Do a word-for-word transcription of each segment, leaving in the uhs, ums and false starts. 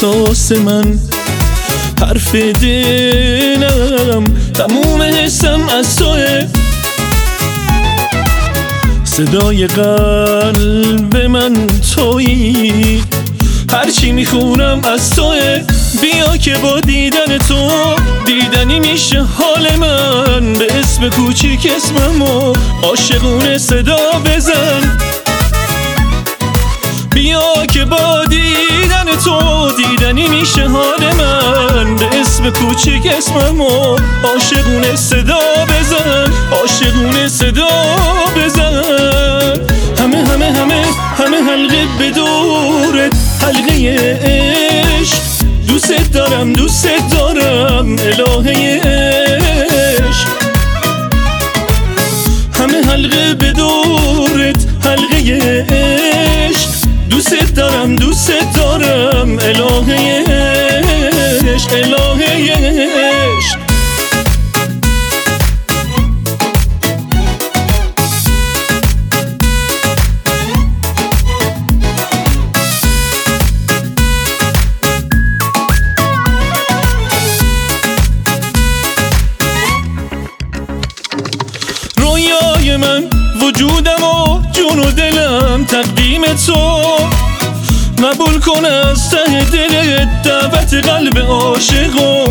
احساس من، حرف دلم، تموم حسم از توه. صدای قلب من تویی، هرچی میخونم از توه. بیا که با دیدن تو دیدنی میشه حال من، به اسم کوچیک اسممو عاشقونه صدا بزن. بیا که با دیدن تو دیدنی میشه حال من، به اسم کوچیک اسممو عاشقونه صدا بزن، عاشقونه صدا بزن. همه همه همه همه حلقه به دورت، حلقه عشق. دوست دارم دوست دارم الهه عشق. همه حلقه به دورت، حلقه عشق. دوست دارم دوست دارم الهه عشق، الهه عشق. رویای من، وجودم و جون و دلم تقدیم تو. قبول کن از ته دلت دعوت قلب عاشقو.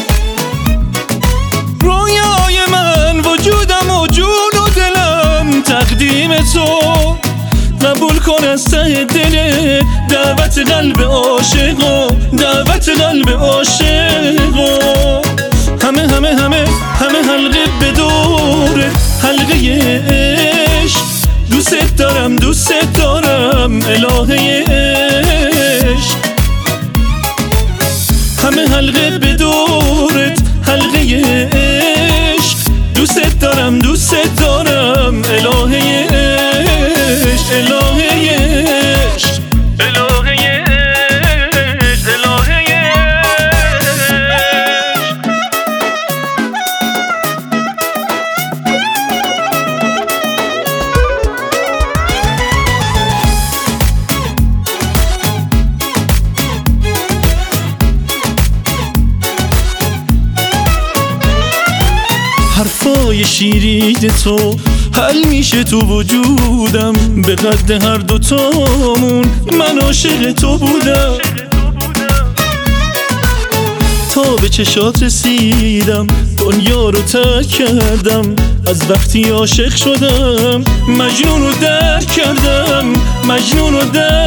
رویای من، وجودم و جون و دلم تقدیم تو. قبول کن از ته دلت دعوت قلب عاشقو، دعوت قلب عاشقو. همه همه همه همه حلقه به دورت، حلقه عشق. دوست دارم دوست دارم الهه عشق. همه حلقه به دورت، حلقه عشق. دوست دارم دوست دارم الهه عشق، الهه عشق، الهه عشق، الهه حرفای شیرین تو حل میشه تو وجودم، به قد هر دوتامون من عاشق تو بودم. تا به چشات رسیدم دنیا رو ترک کردم، از وقتی عاشق شدم مجنون رو درک کردم، مجنون رو درک